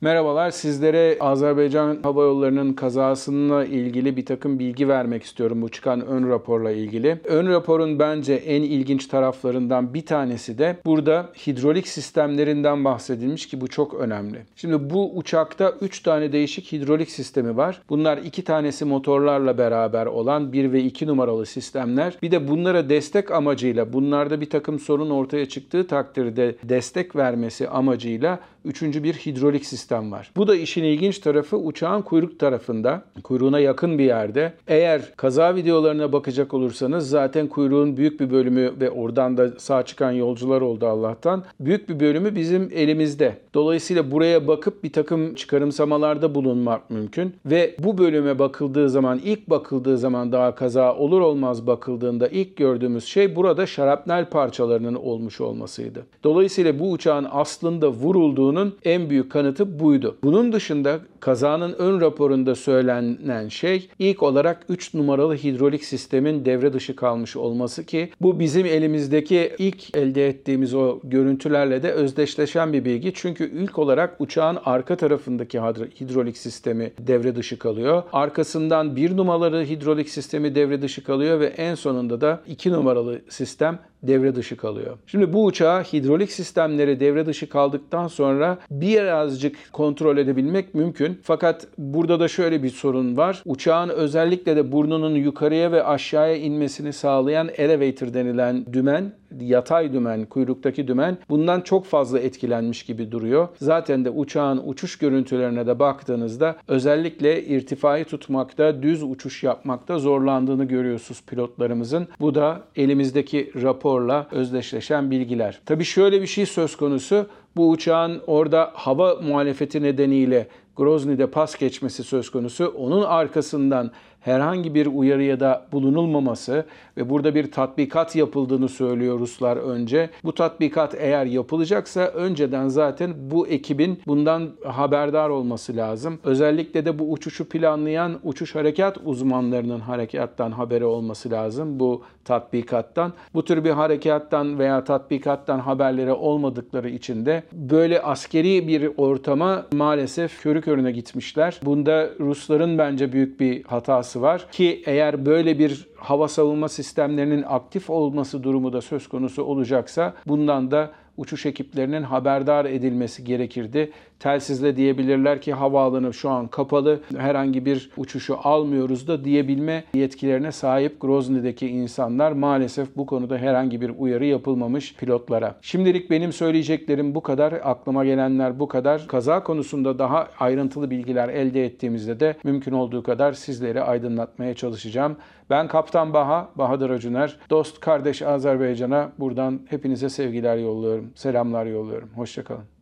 Merhabalar, sizlere Azerbaycan Hava Yolları'nın kazasıyla ilgili bir takım bilgi vermek istiyorum bu çıkan ön raporla ilgili. Ön raporun bence en ilginç taraflarından bir tanesi de burada hidrolik sistemlerinden bahsedilmiş ki bu çok önemli. Şimdi bu uçakta 3 tane değişik hidrolik sistemi var. Bunlar 2 tanesi motorlarla beraber olan 1 ve 2 numaralı sistemler. Bir de bunlara destek amacıyla, bunlarda bir takım sorun ortaya çıktığı takdirde destek vermesi amacıyla üçüncü bir hidrolik sistem var. Bu da işin ilginç tarafı uçağın kuyruk tarafında, kuyruğuna yakın bir yerde. Eğer kaza videolarına bakacak olursanız zaten kuyruğun büyük bir bölümü ve oradan da sağ çıkan yolcular oldu Allah'tan. Büyük bir bölümü bizim elimizde. Dolayısıyla buraya bakıp bir takım çıkarımsamalarda bulunmak mümkün. Ve bu bölüme bakıldığı zaman, ilk bakıldığı zaman daha kaza olur olmaz bakıldığında ilk gördüğümüz şey burada şarapnel parçalarının olmuş olmasıydı. Dolayısıyla bu uçağın aslında vurulduğunu en büyük kanıtı buydu. Bunun dışında kazanın ön raporunda söylenen şey ilk olarak 3 numaralı hidrolik sistemin devre dışı kalmış olması ki bu bizim elimizdeki ilk elde ettiğimiz o görüntülerle de özdeşleşen bir bilgi. Çünkü ilk olarak uçağın arka tarafındaki hidrolik sistemi devre dışı kalıyor. Arkasından 1 numaralı hidrolik sistemi devre dışı kalıyor ve en sonunda da 2 numaralı sistem devre dışı kalıyor. Şimdi bu uçağa hidrolik sistemleri devre dışı kaldıktan sonra birazcık kontrol edebilmek mümkün. Fakat burada da şöyle bir sorun var. Uçağın özellikle de burnunun yukarıya ve aşağıya inmesini sağlayan elevator denilen dümen, yatay dümen, kuyruktaki dümen bundan çok fazla etkilenmiş gibi duruyor. Zaten de uçağın uçuş görüntülerine de baktığınızda özellikle irtifayı tutmakta, düz uçuş yapmakta zorlandığını görüyorsunuz pilotlarımızın. Bu da elimizdeki raporla özdeşleşen bilgiler. Tabii şöyle bir şey söz konusu. Bu uçağın orada hava muhalefeti nedeniyle Grozny'de pas geçmesi söz konusu. Onun arkasından herhangi bir uyarıya da bulunulmaması ve burada bir tatbikat yapıldığını söylüyor Ruslar önce. Bu tatbikat eğer yapılacaksa önceden zaten bu ekibin bundan haberdar olması lazım. Özellikle de bu uçuşu planlayan uçuş harekat uzmanlarının harekattan haberi olması lazım bu tatbikattan. Bu tür bir harekattan veya tatbikattan haberleri olmadıkları için de böyle askeri bir ortama maalesef körü körüne gitmişler. Bunda Rusların bence büyük bir hatası var ki eğer böyle bir hava savunma sistemlerinin aktif olması durumu da söz konusu olacaksa bundan da uçuş ekiplerinin haberdar edilmesi gerekirdi. Telsizle diyebilirler ki havaalanı şu an kapalı, herhangi bir uçuşu almıyoruz da diyebilme yetkilerine sahip Grozny'deki insanlar maalesef bu konuda herhangi bir uyarı yapılmamış pilotlara. Şimdilik benim söyleyeceklerim bu kadar, aklıma gelenler bu kadar. Kaza konusunda daha ayrıntılı bilgiler elde ettiğimizde de mümkün olduğu kadar sizleri aydınlatmaya çalışacağım. Ben Kaptan Baha, Bahadır Acuner. Dost kardeş Azerbaycan'a buradan hepinize sevgiler yolluyorum, selamlar yolluyorum. Hoşça kalın.